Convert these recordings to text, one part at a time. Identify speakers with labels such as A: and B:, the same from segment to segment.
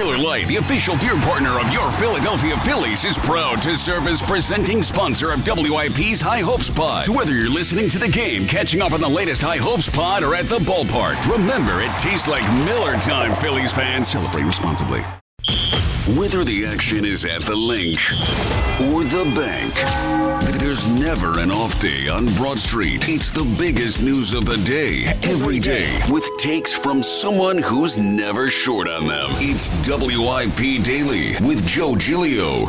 A: Miller Lite, the official beer partner of your Philadelphia Phillies, is proud to serve as presenting sponsor of WIP's High Hopes Pod. So whether you're listening to the game, catching up on the latest High Hopes Pod, or at the ballpark, remember it tastes like Miller time, Phillies fans. Celebrate responsibly. Whether the action is at the link or the bank, there's never an off day on Broad Street. It's the biggest news of the day, every day, with takes from someone who's never short on them. It's WIP Daily with Joe Giglio.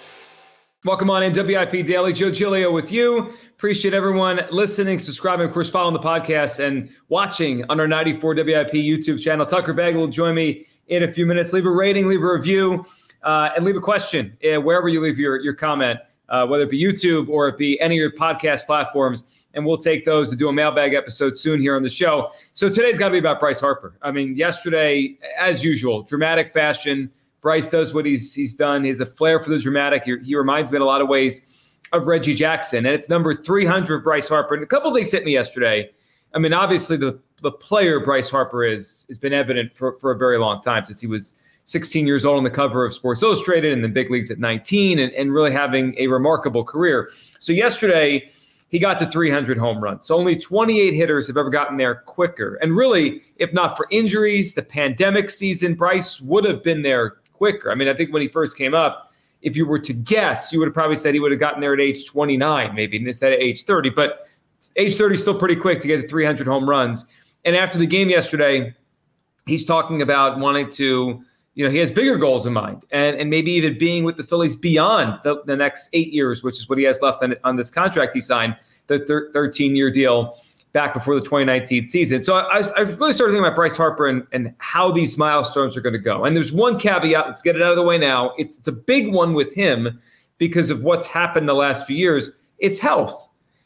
B: Welcome on in, WIP Daily. Joe Giglio with you. Appreciate everyone listening, subscribing, of course, following the podcast and watching on our 94 WIP YouTube channel. Tucker Bagel will join me in a few minutes. Leave a rating, leave a review, and leave a question wherever you leave your comment, whether it be YouTube or it be any of your podcast platforms, and we'll take those to do a mailbag episode soon here on the show. So today's got to be about Bryce Harper. I mean, yesterday, as usual, dramatic fashion. Bryce does what he's done. He has a flair for the dramatic. He reminds me in a lot of ways of Reggie Jackson, and it's number 300, Bryce Harper. And a couple of things hit me yesterday. I mean, obviously the player Bryce Harper has been evident for a very long time, since he was 16 years old on the cover of Sports Illustrated and the big leagues at 19 and really having a remarkable career. So yesterday he got to 300 home runs. So only 28 hitters have ever gotten there quicker. And really, if not for injuries, the pandemic season, Bryce would have been there quicker. I mean, I think when he first came up, if you were to guess, you would have probably said he would have gotten there at age 29, maybe instead of age 30. But age 30 is still pretty quick to get to 300 home runs. And after the game yesterday, he's talking about wanting to, he has bigger goals in mind and maybe even being with the Phillies beyond the next 8 years, which is what he has left on this contract he signed, the 13-year deal back before the 2019 season. So I really started thinking about Bryce Harper and how these milestones are going to go. And there's one caveat. Let's get it out of the way now. It's a big one with him because of what's happened the last few years. It's health.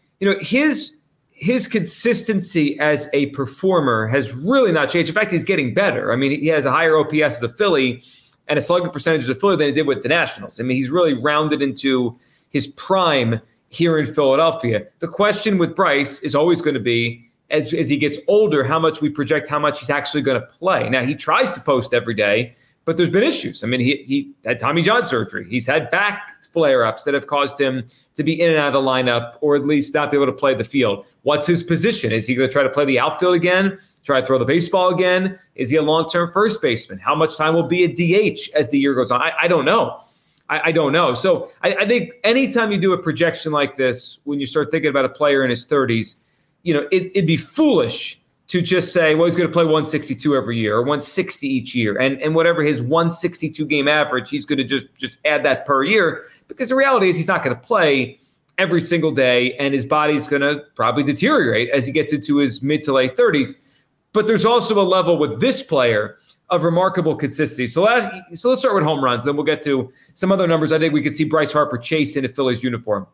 B: His consistency as a performer has really not changed. In fact, he's getting better. I mean, he has a higher OPS as a Philly and a slugging percentage as a Philly than he did with the Nationals. I mean, he's really rounded into his prime here in Philadelphia. The question with Bryce is always going to be, as he gets older, how much we project how much he's actually going to play. Now, he tries to post every day, but there's been issues. I mean, he had Tommy John surgery. He's had back flare-ups that have caused him to be in and out of the lineup, or at least not be able to play the field. What's his position? Is he going to try to play the outfield again? Try to throw the baseball again? Is he a long-term first baseman? How much time will be a DH as the year goes on? I don't know. I don't know. So I think anytime you do a projection like this, when you start thinking about a player in his 30s, it'd be foolish to just say, well, he's going to play 162 every year or 160 each year. And whatever his 162 game average, he's going to just add that per year. Because the reality is he's not going to play every single day, and his body's going to probably deteriorate as he gets into his mid to late 30s. But there's also a level with this player of remarkable consistency. So let's start with home runs. Then we'll get to some other numbers I think we could see Bryce Harper chase in a Phillies uniform.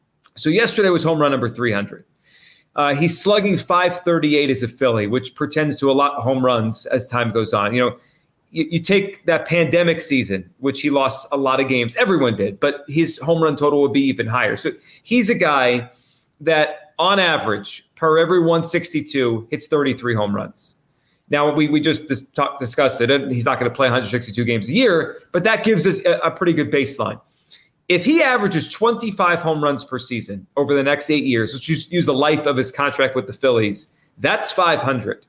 B: So yesterday was home run number 300. He's slugging .538 as a Philly, which portends to a lot of home runs as time goes on. You take that pandemic season, which he lost a lot of games. Everyone did, but his home run total would be even higher. So he's a guy that, on average, per every 162, hits 33 home runs. Now, we just discussed it, and he's not going to play 162 games a year, but that gives us a pretty good baseline. If he averages 25 home runs per season over the next 8 years, let's use the life of his contract with the Phillies, that's 500.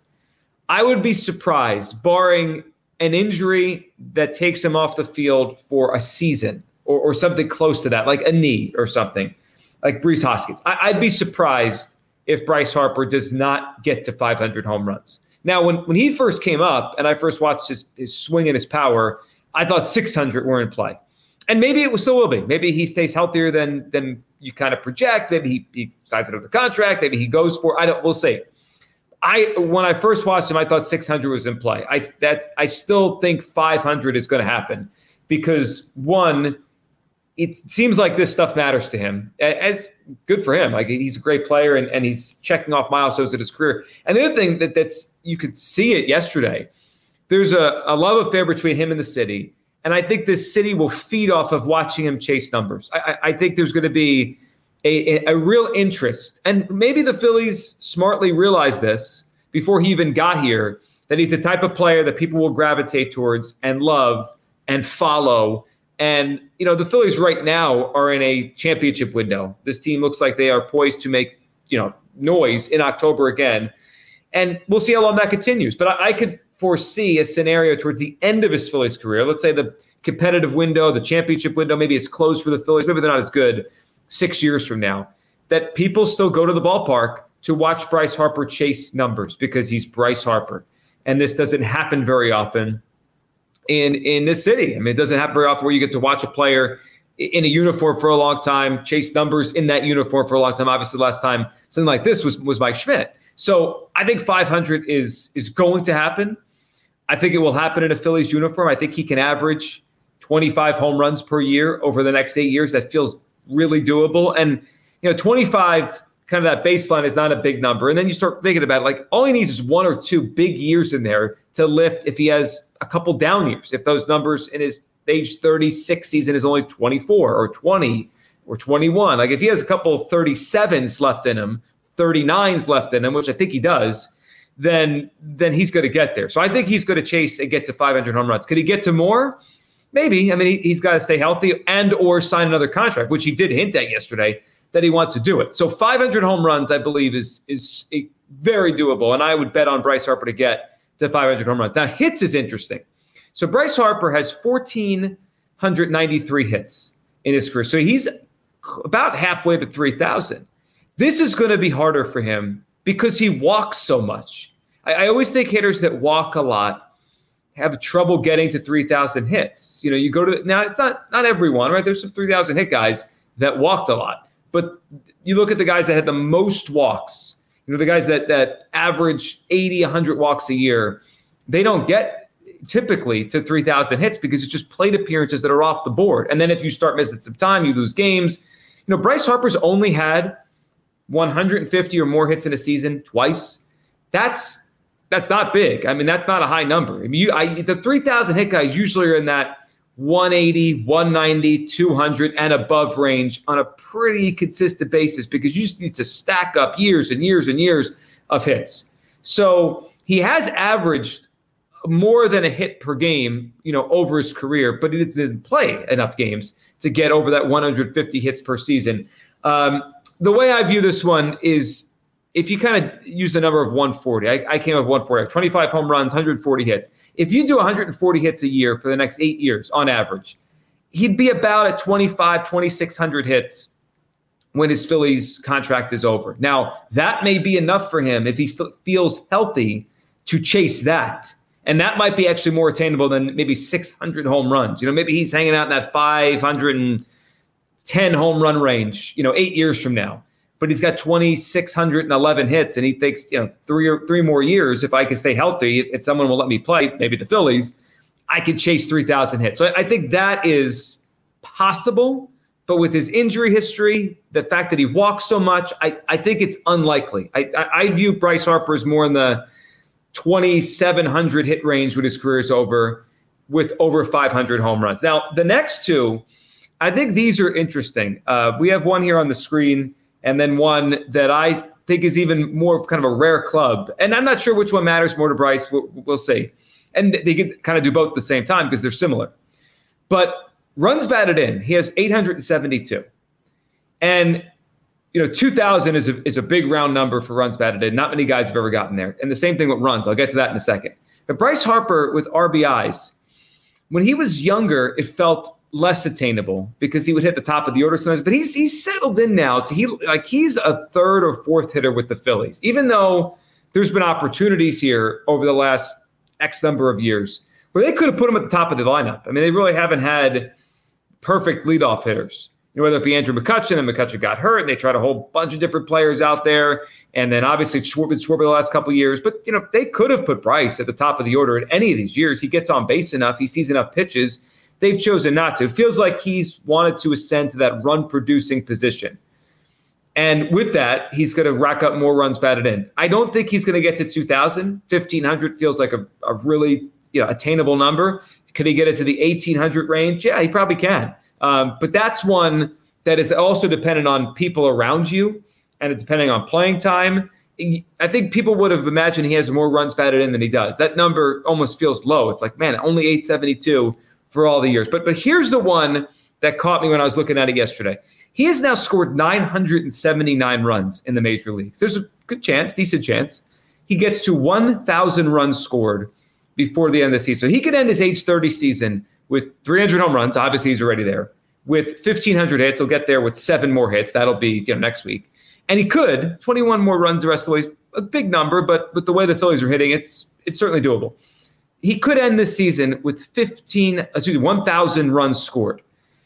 B: I would be surprised, barring an injury that takes him off the field for a season or something close to that, like a knee or something, like Rhys Hoskins. I'd be surprised if Bryce Harper does not get to 500 home runs. Now, when he first came up and I first watched his swing and his power, I thought 600 were in play. And maybe it still will be. Maybe he stays healthier than you kind of project. Maybe he signs it over the contract. Maybe he goes for we'll see. When I first watched him, I thought 600 was in play. I still think 500 is going to happen because, one, it seems like this stuff matters to him. As good for him. Like, he's a great player and he's checking off milestones in his career. And the other thing that's you could see it yesterday, there's a love affair between him and the city. And I think this city will feed off of watching him chase numbers. I think there's going to be a real interest. And maybe the Phillies smartly realized this before he even got here, that he's the type of player that people will gravitate towards and love and follow. And, the Phillies right now are in a championship window. This team looks like they are poised to make, noise in October again. And we'll see how long that continues. But I could foresee a scenario toward the end of his Phillies career. Let's say the competitive window, the championship window, maybe it's closed for the Phillies. Maybe they're not as good 6 years from now. That people still go to the ballpark to watch Bryce Harper chase numbers because he's Bryce Harper. And this doesn't happen very often in this city. I mean, it doesn't happen very often where you get to watch a player in a uniform for a long time, chase numbers in that uniform for a long time. Obviously, the last time something like this was Mike Schmidt. So I think 500 is going to happen. I think it will happen in a Phillies uniform. I think he can average 25 home runs per year over the next 8 years. That feels really doable. And, 25, kind of that baseline is not a big number. And then you start thinking about it, like all he needs is 1 or 2 big years in there to lift if he has a couple down years. If those numbers in his age 36 season is only 24 or 20 or 21. Like if he has a couple 37s left in him, 39s left in him, which I think he does, then he's going to get there. So I think he's going to chase and get to 500 home runs. Could he get to more? Maybe. I mean, he's got to stay healthy and or sign another contract, which he did hint at yesterday that he wants to do it. So 500 home runs, I believe, is very doable. And I would bet on Bryce Harper to get to 500 home runs. Now, hits is interesting. So Bryce Harper has 1,493 hits in his career. So he's about halfway to 3,000. This is going to be harder for him because he walks so much. I always think hitters that walk a lot have trouble getting to 3,000 hits. You go to now. It's not everyone, right? There's some 3,000 hit guys that walked a lot, but you look at the guys that had the most walks. The guys that average 80, 100 walks a year. They don't get typically to 3,000 hits because it's just plate appearances that are off the board. And then if you start missing some time, you lose games. Bryce Harper's only had 150 or more hits in a season twice. That's not big. I mean, that's not a high number. I mean, the 3,000 hit guys usually are in that 180, 190, 200 and above range on a pretty consistent basis because you just need to stack up years and years and years of hits. So he has averaged more than a hit per game, over his career, but he didn't play enough games to get over that 150 hits per season. The way I view this one is if you kind of use the number of 140, I came up with 140, 25 home runs, 140 hits. If you do 140 hits a year for the next 8 years on average, he'd be about at 2,600 hits when his Phillies contract is over. Now, that may be enough for him if he still feels healthy to chase that. And that might be actually more attainable than maybe 600 home runs. Maybe he's hanging out in that 510 home run range, 8 years from now. But he's got 2,611 hits, and he thinks, 3 more years, if I can stay healthy, if someone will let me play, maybe the Phillies, I could chase 3,000 hits. So I think that is possible. But with his injury history, the fact that he walks so much, I think it's unlikely. I view Bryce Harper as more in the 2,700 hit range when his career is over, with over 500 home runs. Now, the next two, I think these are interesting. We have one here on the screen, and then one that I think is even more of kind of a rare club. And I'm not sure which one matters more to Bryce. We'll see. And they can kind of do both at the same time because they're similar. But runs batted in, he has 872. And 2,000 is a big round number for runs batted in. Not many guys have ever gotten there. And the same thing with runs. I'll get to that in a second. But Bryce Harper with RBIs, when he was younger, it felt less attainable because he would hit the top of the order sometimes. But he's settled in now to he's a third or fourth hitter with the Phillies, even though there's been opportunities here over the last X number of years where they could have put him at the top of the lineup. I mean, they really haven't had perfect leadoff hitters. Whether it be Andrew McCutchen, and McCutchen got hurt, and they tried a whole bunch of different players out there, and then obviously Schwarber the last couple of years. But they could have put Bryce at the top of the order in any of these years. He gets on base enough, he sees enough pitches. They've chosen not to. It feels like he's wanted to ascend to that run-producing position. And with that, he's going to rack up more runs batted in. I don't think he's going to get to 2,000. 1,500 feels like a really attainable number. Could he get it to the 1,800 range? Yeah, he probably can. But that's one that is also dependent on people around you, and it's depending on playing time. I think people would have imagined he has more runs batted in than he does. That number almost feels low. It's like, man, only 872 for all the years. But here's the one that caught me when I was looking at it yesterday. He has now scored 979 runs in the major leagues. There's a good chance, decent chance, he gets to 1,000 runs scored before the end of the season. So he could end his age 30 season with 300 home runs. Obviously, he's already there. With 1,500 hits, he'll get there with 7 more hits. That'll be next week. And he could 21 more runs the rest of the way. A big number, but with the way the Phillies are hitting, it's certainly doable. He could end this season with 1,000 runs scored.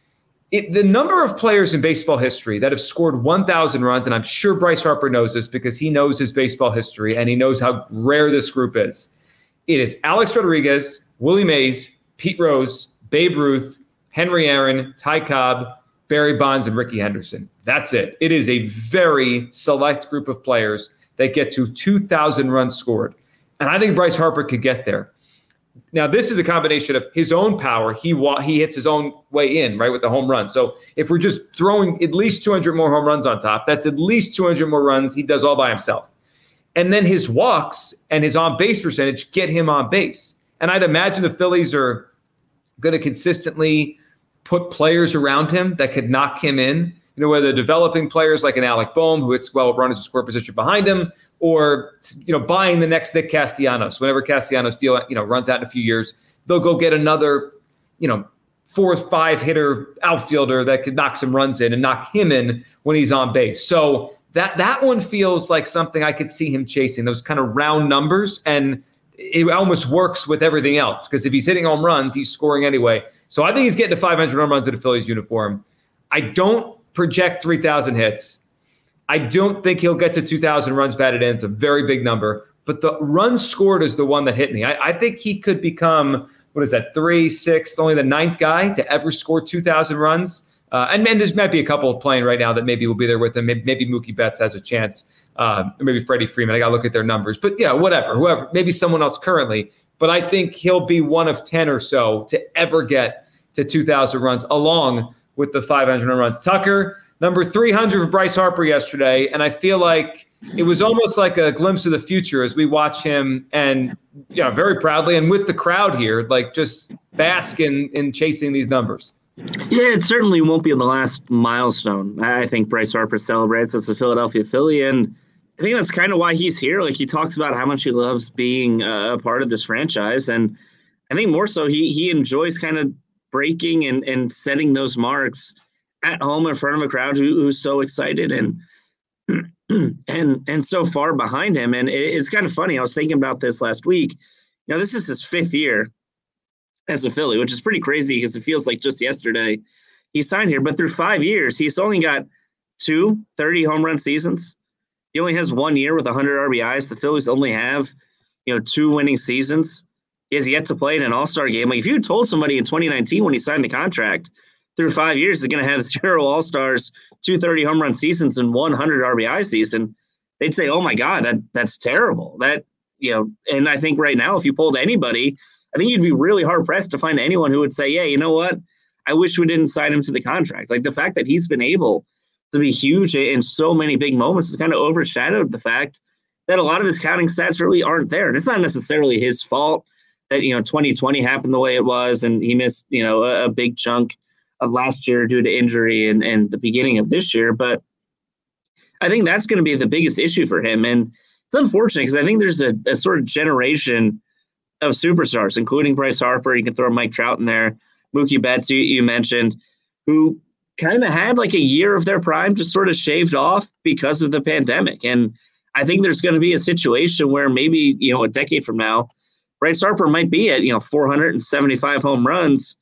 B: The number of players in baseball history that have scored 1,000 runs, and I'm sure Bryce Harper knows this because he knows his baseball history and he knows how rare this group is. It is Alex Rodriguez, Willie Mays, Pete Rose, Babe Ruth, Henry Aaron, Ty Cobb, Barry Bonds, and Rickey Henderson. That's it. It is a very select group of players that get to 2,000 runs scored. And I think Bryce Harper could get there. Now, this is a combination of his own power. He hits his own way in, right, with the home run. So if we're just throwing at least 200 more home runs on top, that's at least 200 more runs he does all by himself. And then his walks and his on-base percentage get him on base. And I'd imagine the Phillies are going to consistently put players around him that could knock him in. Whether developing players like an Alec Bohm, who hits well runners in score position behind him, or buying the next Nick Castellanos. Whenever Castellanos deal runs out in a few years, they'll go get another 4th, 5 hitter outfielder that could knock some runs in and knock him in when he's on base. So that one feels like something I could see him chasing, those kind of round numbers, and it almost works with everything else because if he's hitting home runs, he's scoring anyway. So I think he's getting to 500 home runs in a Phillies uniform. I don't project 3,000 hits. I don't think he'll get to 2,000 runs batted in. It's a very big number. But the runs scored is the one that hit me. I think he could become, 3, 6, only the 9th guy to ever score 2,000 runs. And there might be a couple playing right now that maybe will be there with him. Maybe Mookie Betts has a chance. Maybe Freddie Freeman. I got to look at their numbers. But, whoever. Maybe someone else currently. But I think he'll be one of 10 or so to ever get to 2,000 runs along with the 500 runs. Tucker, number 300 for Bryce Harper yesterday, and I feel like it was almost like a glimpse of the future as we watch him and very proudly and with the crowd here, like just bask in chasing these numbers.
C: Yeah, it certainly won't be the last milestone. I think Bryce Harper celebrates as a Philadelphia Philly, and I think that's kind of why he's here. Like, he talks about how much he loves being a part of this franchise, and I think more so he enjoys kind of breaking and setting those marks at home in front of a crowd who's so excited and so far behind him. And it's kind of funny. I was thinking about this last week. This is his 5th year as a Philly, which is pretty crazy because it feels like just yesterday he signed here. But through 5 years, he's only got 2 30 home run seasons. He only has 1 year with 100 RBIs. The Phillies only have, 2 winning seasons. He has yet to play in an all-star game. Like, if you had told somebody in 2019 when he signed the contract through 5 years he's going to have 0 all-stars, 230 home run seasons, and 100 RBI season, they'd say, oh my God, that's terrible. And I think right now, if you polled anybody, I think you'd be really hard pressed to find anyone who would say, yeah, you know what? I wish we didn't sign him to the contract. Like, the fact that he's been able to be huge in so many big moments has kind of overshadowed the fact that a lot of his counting stats really aren't there. And it's not necessarily his fault that, 2020 happened the way it was and he missed, a big chunk of last year due to injury and the beginning of this year. But I think that's going to be the biggest issue for him. And it's unfortunate because I think there's a sort of generation of superstars, including Bryce Harper. You can throw Mike Trout in there, Mookie Betts, you mentioned, who kind of had like a year of their prime just sort of shaved off because of the pandemic. And I think there's going to be a situation where maybe, a decade from now, Bryce Harper might be at, 475 home runs.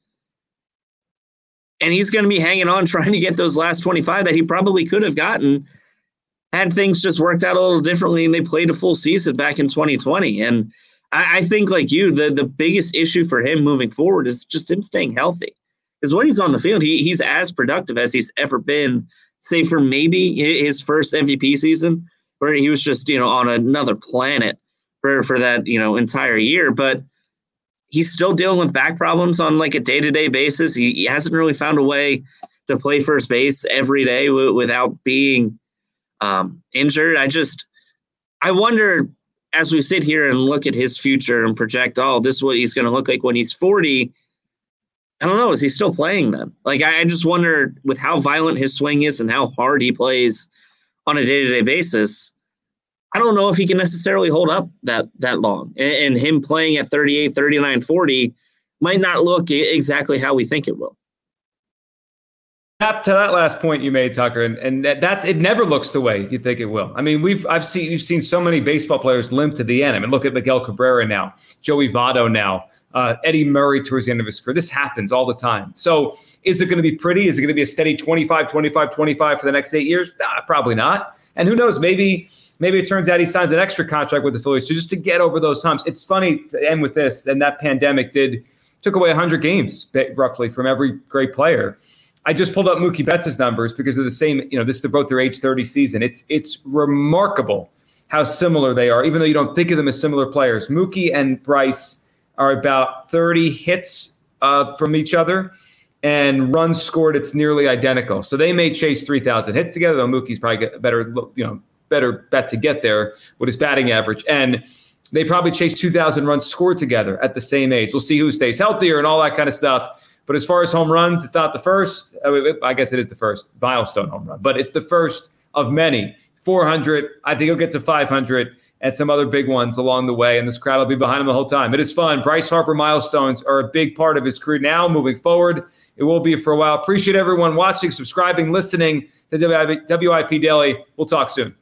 C: And he's going to be hanging on trying to get those last 25 that he probably could have gotten had things just worked out a little differently and they played a full season back in 2020. And I think, like you, the biggest issue for him moving forward is just him staying healthy. Because when he's on the field, he's as productive as he's ever been, save for maybe his first MVP season, where he was just, on another planet for that, entire year. But he's still dealing with back problems on like a day-to-day basis. He hasn't really found a way to play first base every day without being injured. I wonder, as we sit here and look at his future and project, this is what he's going to look like when he's 40. I don't know. Is he still playing then? Like, I just wonder, with how violent his swing is and how hard he plays on a day-to-day basis, I don't know if he can necessarily hold up that long. And him playing at 38, 39, 40 might not look exactly how we think it will.
B: To that last point you made, Tucker, and that's it. Never looks the way you think it will. I mean, you've seen so many baseball players limp to the end. I mean, look at Miguel Cabrera now, Joey Votto now, Eddie Murray towards the end of his career. This happens all the time. So, is it going to be pretty? Is it going to be a steady 25, 25, 25 for the next 8 years? Nah, probably not. And who knows? Maybe it turns out he signs an extra contract with the Phillies just to get over those humps. It's funny to end with this. And that pandemic took away 100 games roughly from every great player. I just pulled up Mookie Betts' numbers because of the same, this is both their age 30 season. It's remarkable how similar they are, even though you don't think of them as similar players. Mookie and Bryce are about 30 hits from each other, and runs scored, it's nearly identical. So they may chase 3,000 hits together, though Mookie's probably a better bet to get there with his batting average. And they probably chase 2,000 runs scored together at the same age. We'll see who stays healthier and all that kind of stuff. But as far as home runs, it's not the first. I guess it is the first milestone home run, but it's the first of many. 400. I think he'll get to 500 and some other big ones along the way. And this crowd will be behind him the whole time. It is fun. Bryce Harper milestones are a big part of his career now moving forward. It will be for a while. Appreciate everyone watching, subscribing, listening to WIP Daily. We'll talk soon.